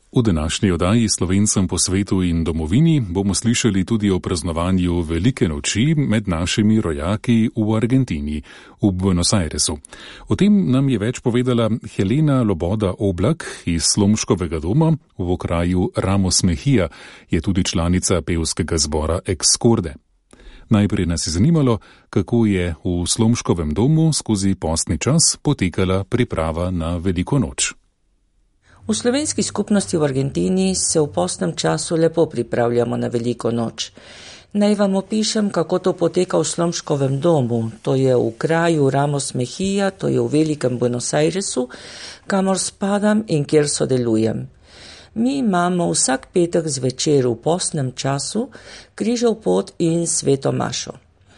V današnji oddaji Slovencem po svetu in domovini bomo slišali tudi o praznovanju Velike noči med našimi rojaki v Argentini, v Buenos Airesu. O tem nam je več povedala Helena Loboda Oblak iz Slomškovega doma v okraju Ramos Mejía, je tudi članica pevskega zbora Excorde. Najprej nas je zanimalo, kako je v Slomškovem domu skozi postni čas potekala priprava na Veliko noč. V slovenski skupnosti v Argentini se v postnem času lepo pripravljamo na Veliko noč. Naj vam opišem, kako to poteka v Slomškovem domu. To je v kraju Ramos Mejía, to je v velikem Buenos Airesu, kamor spadam in kjer sodelujem. Mi imamo vsak petek zvečer v postnem času križev pot in sveto mašo.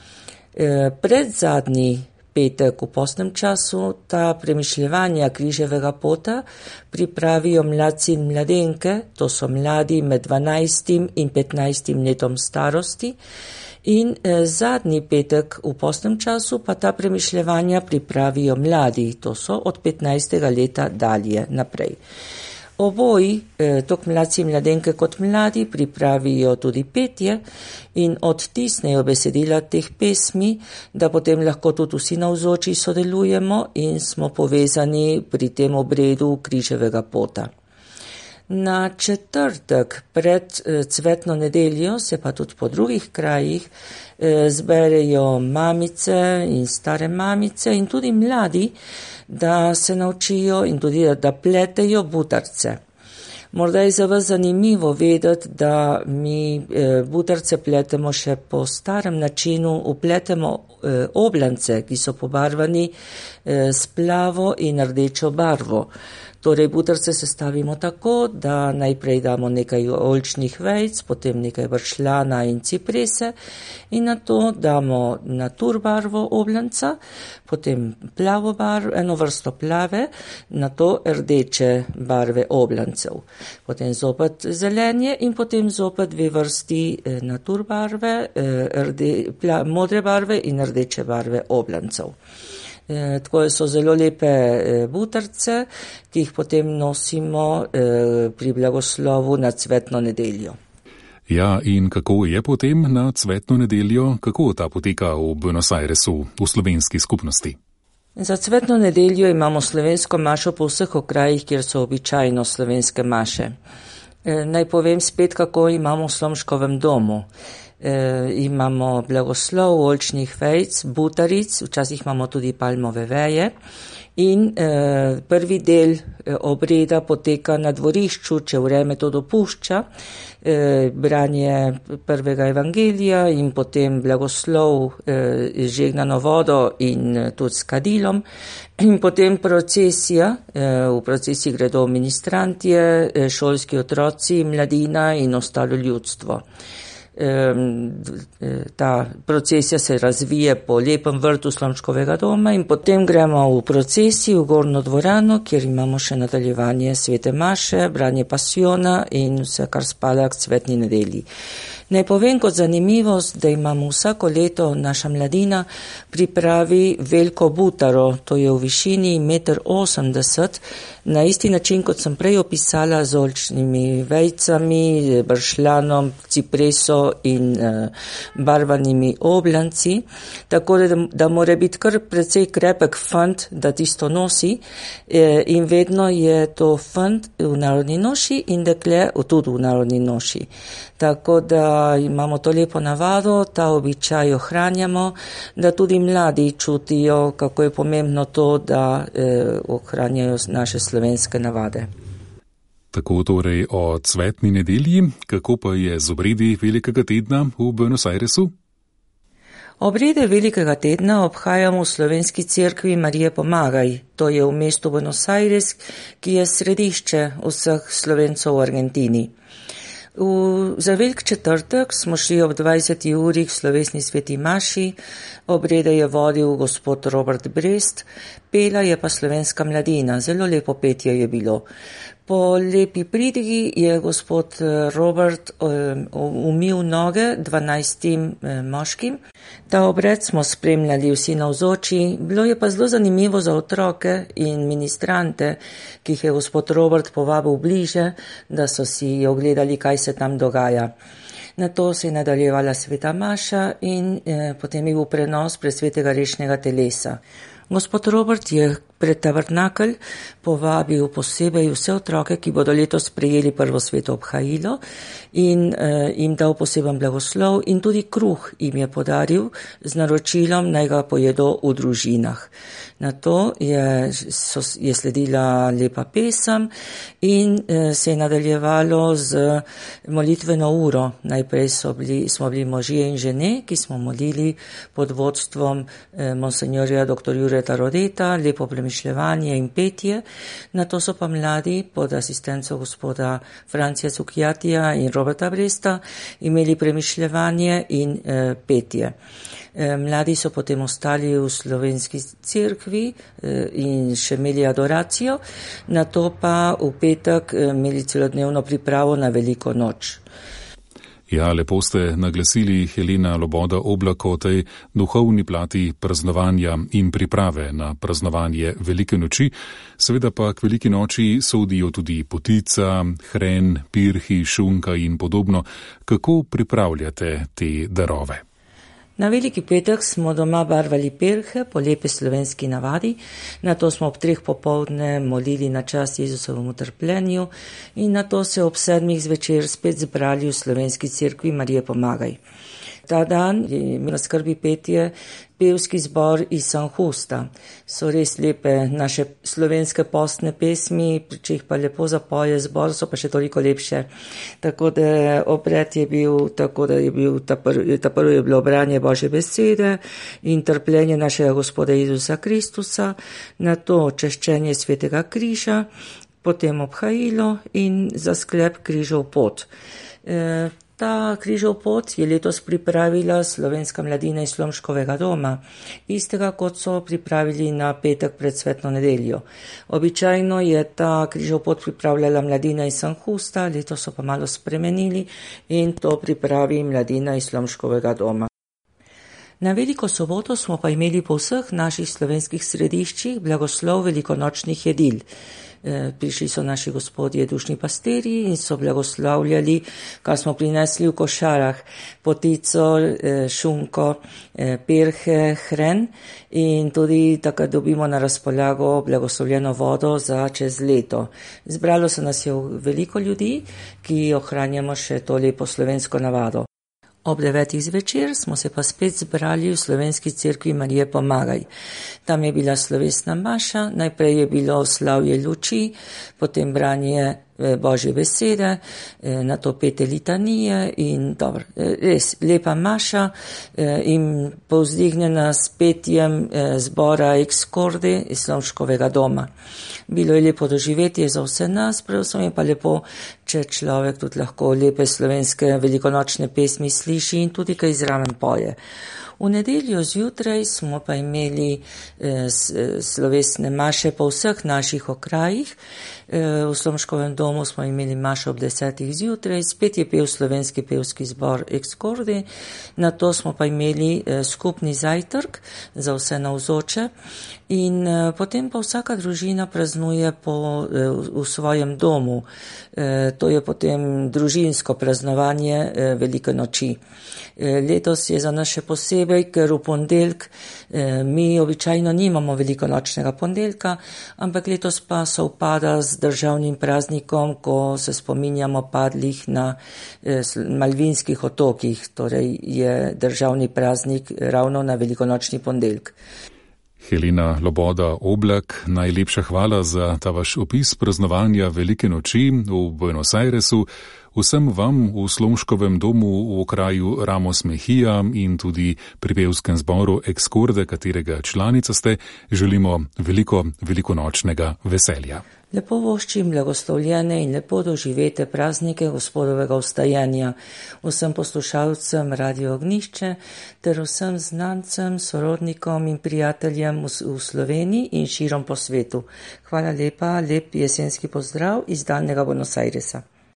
Predzadnji petek v postnem času ta premišljevanja križevega pota pripravijo mladci in mladenke, to so mladi med 12 in 15 letom starosti, in zadnji petek v postnem času pa ta premišljevanja pripravijo mladi, to so od 15. leta dalje naprej. Oboji, tako mladci in mladenke kot mladi, pripravijo tudi petje in odtisnejo besedila teh pesmi, da potem lahko tudi vsi navzoči sodelujemo in smo povezani pri tem obredu križevega pota. Na četrtek pred cvetno nedeljo se pa tudi po drugih krajih zberejo mamice in stare mamice in tudi mladi, da se naučijo in tudi da pletejo butarce. Morda je za vas zanimivo vedeti, da mi butarce pletemo še po starem načinu, upletemo oblance, ki so pobarvani s plavo in rdečo barvo. Torej, butarce sestavimo tako, da najprej damo nekaj oljčnih vejc, potem nekaj bršljana in ciprese in na to damo natur barvo oblanca, potem plavo barvo, eno vrsto plave, na to rdeče barve oblancev. Potem zopet zelenje in potem zopet dve vrsti natur barve, modre barve in rdeče barve oblancev. Tako so zelo lepe butarce, ki jih potem nosimo pri blagoslovu na cvetno nedeljo. Ja, in kako je potem na cvetno nedeljo, kako ta poteka v Buenos Airesu, v slovenski skupnosti? Za cvetno nedeljo imamo slovensko mašo po vseh okrajih, kjer so običajno slovenske maše. Naj povem spet, kako imamo v Slomškovem domu. Imamo blagoslov oljčnih vejc, butaric, včasih imamo tudi palmove veje in prvi del obreda poteka na dvorišču, če vreme to dopušča, branje prvega evangelija in potem blagoslov žegnano vodo in tudi s kadilom in potem procesija, v procesiji gredo ministrantje, šolski otroci, mladina in ostalo ljudstvo. Ta procesija se razvije po lepem vrtu Slomškovega doma in potem gremo v procesiji v Gornjo dvorano, kjer imamo še nadaljevanje svete maše, branje pasiona in vse, kar spada k cvetni nedelji. Naj povem kot zanimivost, da imamo vsako leto naša mladina pripravi veliko butaro, to je v višini 1,80 m, na isti način, kot sem prej opisala, z oljčnimi vejcami, bršljanom, cipreso in barvanimi oblanci, tako da mora biti kar precej krepek fant, da tisto nosi in vedno je to fant v narodni noši in dekle tudi v narodni noši. Tako da imamo to lepo navado, ta običaj ohranjamo, da tudi mladi čutijo, kako je pomembno to, da ohranjajo naše slovenske navade. Tako torej o cvetni nedelji, kako pa je z obredi Velikega tedna v Buenos Airesu? Obrede Velikega tedna obhajamo v slovenski cerkvi Marije Pomagaj, to je v mestu Buenos Aires, ki je središče vseh Slovencev v Argentini. Za velik četrtek smo šli ob 20. uri k slovesni sveti maši, obrede je vodil gospod Robert Brest, pela je pa slovenska mladina, zelo lepo petje je bilo. Po lepi pridigi je gospod Robert umil noge 12 moškim. Ta obred smo spremljali vsi navzoči. Bilo je pa zelo zanimivo za otroke in ministrante, ki jih je gospod Robert povabil bliže, da so si ogledali, kaj se tam dogaja. Na to se je nadaljevala sveta maša in potem je bil prenos presvetega rešnega telesa. Gospod Robert je pred tabernakelj povabil posebej vse otroke, ki bodo letos prejeli prvo sveto obhajilo in jim dal poseben blagoslov in tudi kruh jim je podaril z naročilom, naj ga pojedo v družinah. Na to je sledila lepa pesem in se je nadaljevalo z molitveno uro. Najprej smo bili možje in žene, ki smo molili pod vodstvom monsenjorja dr. Jureta Rodeta, lepo premišljevanje in petje. Na to so pa mladi pod asistenco gospoda Francija Cukjatija in Roberta Bresta imeli premišljevanje in petje. Mladi so potem ostali v slovenski cerkvi in še imeli adoracijo, na to pa v petek imeli celodnevno pripravo na veliko noč. Ja, lepo ste naglasili, Helena Loboda Oblak, o tej duhovni plati praznovanja in priprave na praznovanje velike noči. Seveda pa k veliki noči sodijo tudi potica, hren, pirhi, šunka in podobno. Kako pripravljate te darove? Na veliki petek smo doma barvali pirhe po lepe slovenski navadi, na to smo ob 3 popoldne molili na čast Jezusovemu trpljenju in na to se ob 7 zvečer spet zbrali v slovenski cerkvi Marije Pomagaj. Ta dan je imel na skrbi petje pevski zbor iz San Justa. So res lepe naše slovenske postne pesmi, če jih pa lepo zapoje zbor, so pa še toliko lepše. Tako da obred je bil, ta prvo je bilo branje Božje besede in trpljenje našega Gospoda Jezusa Kristusa, na to češčenje svetega križa, potem obhajilo in za sklep križov pot. Ta križov pot je letos pripravila Slovenska mladina iz Slomškovega doma, istega kot so pripravili na petek pred svetno nedeljo. Običajno je ta križov pot pripravljala mladina iz San Justa, letos so pa malo spremenili in to pripravi mladina iz Slomškovega doma. Na veliko soboto smo pa imeli po vseh naših slovenskih središčih blagoslov velikonočnih jedil. Prišli so naši gospodje dušni pastirji in so blagoslavljali, kar smo prinesli v košarah, potico, šunko, pirhe, hren in tudi tako dobimo na razpolago blagoslovljeno vodo za čez leto. Zbralo se nas je veliko ljudi, ki ohranjamo še to lepo slovensko navado. Ob 9 zvečer smo se pa spet zbrali v slovenski cerkvi Marije Pomagaj. Tam je bila slovesna maša, najprej je bilo slavje luči, potem branje Božje besede, na to pete litanije in dobro, res lepa maša in povzdignjena s petjem zbora Excorde iz Slomškovega doma. Bilo je lepo doživetje za vse nas, predvsem je pa lepo, če človek tudi lahko lepe slovenske velikonočne pesmi sliši in tudi kaj zraven poje. V nedeljo zjutraj smo pa imeli slovesne maše po vseh naših okrajih. V Slomškovem domu smo imeli mašo ob 10 zjutraj, spet je pel slovenski pevski zbor Excorde, na to smo pa imeli skupni zajtrk za vse navzoče in potem pa vsaka družina praznuje v svojem domu. To je potem družinsko praznovanje velike noči. Letos je za nas še posebej, ker v ponedeljek mi običajno nimamo velikonočnega ponedeljka, ampak letos pa sovpada z državnim praznikom, ko se spominjamo padlih na Malvinskih otokih, torej je državni praznik ravno na velikonočni ponedeljek. Helena Loboda Oblak, najlepša hvala za ta vaš opis praznovanja velike noči v Buenos Airesu. vsem vam v Slomškovem domu v okraju Ramos Mejía in tudi pri pevskem zboru Excorde, katerega članica ste, želimo veliko velikonočnega veselja. Lepo voščim blagoslovljene in lepo doživete praznike Gospodovega vstajanja vsem poslušalcem Radio Ognišče ter vsem znancem, sorodnikom in prijateljem v Sloveniji in širom po svetu. Hvala lepa, lep jesenski pozdrav iz daljnega Buenos Airesa.